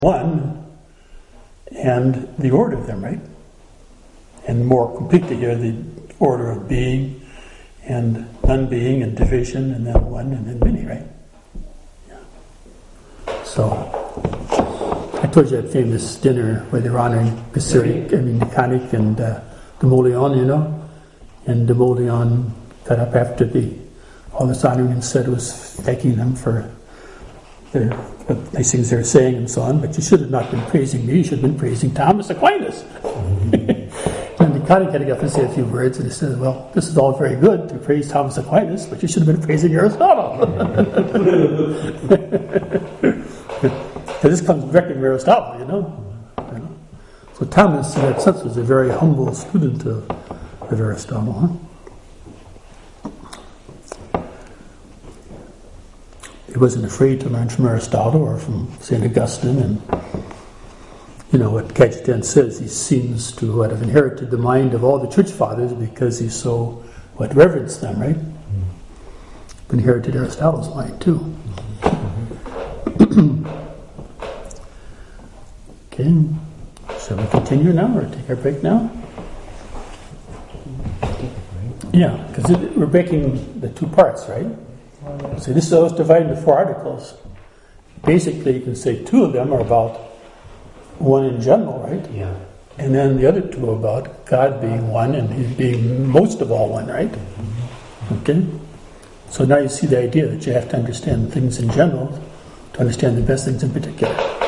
one, and the order of them, right? And more completely here, the order of being and non-being and division, and then one and then many, right? Yeah. So, I told you that famous dinner where they're honoring Nikonic and Demoleon, you know, and Demoleon got up after all this honoring and said it was thanking them for the nice things they're saying and so on, but you should have not been praising me, you should have been praising Thomas Aquinas. And Nikonic had to get up and say a few words, and he said, well, this is all very good to praise Thomas Aquinas, but you should have been praising Aristotle. This comes directly from Aristotle, you know. So Thomas, in that sense, was a very humble student of Aristotle. Huh? He wasn't afraid to learn from Aristotle or from St. Augustine, and you know what Cajetan says, he seems to have inherited the mind of all the church fathers because he so reverenced them, right? Inherited Aristotle's mind too. Okay, shall we continue now or take our break now? Yeah, because we're breaking the two parts, right? So this is divided into 4 articles. Basically, you can say 2 of them are about one in general, right? Yeah. And then the other 2 are about God being one and He being most of all one, right? Okay? So now you see the idea that you have to understand things in general to understand the best things in particular.